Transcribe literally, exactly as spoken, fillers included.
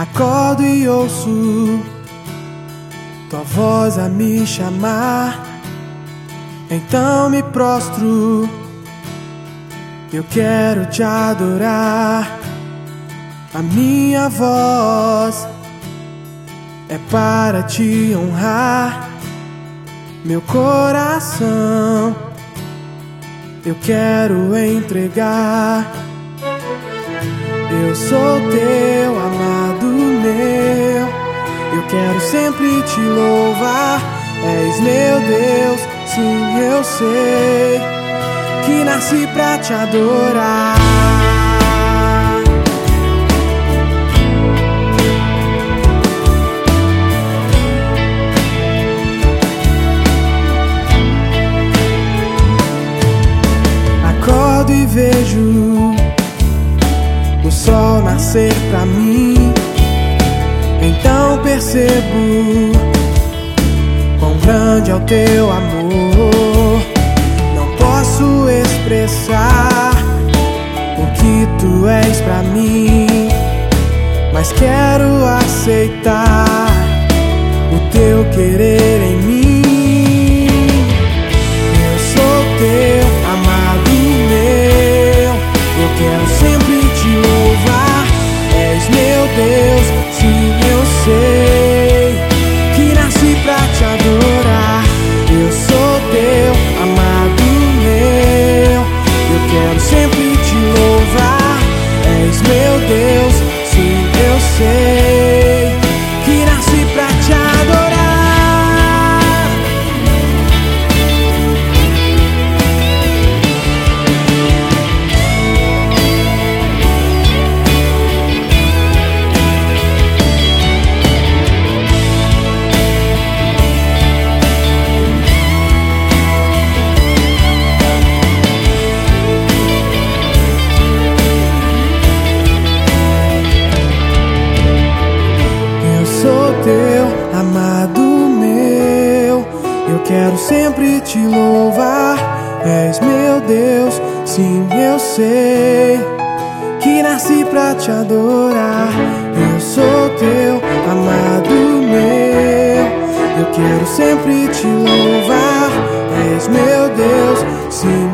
Acordo e ouço tua voz a me chamar, então me prostro, eu quero te adorar. A minha voz é para te honrar, meu coração eu quero entregar. Eu sou teu, amado meu, eu quero sempre te louvar. És meu Deus, sim, eu sei que nasci pra te adorar. Acordo e vejo o sol nascer pra mim, então percebo quão grande é o teu amor. Não posso expressar o que tu és pra mim, mas quero aceitar o teu querer em mim. Eu sou teu, amado meu, eu quero sempre te louvar. És meu Deus, sim, eu sei que nasci pra te adorar. Eu sou teu, amado meu, eu quero sempre te louvar. És meu Deus, sim, eu sei que nasci pra te adorar. Teu, amado meu, eu quero sempre te louvar. És meu Deus, sim, eu sei que nasci pra te adorar. Eu sou teu, amado meu, eu quero sempre te louvar. És meu Deus, sim,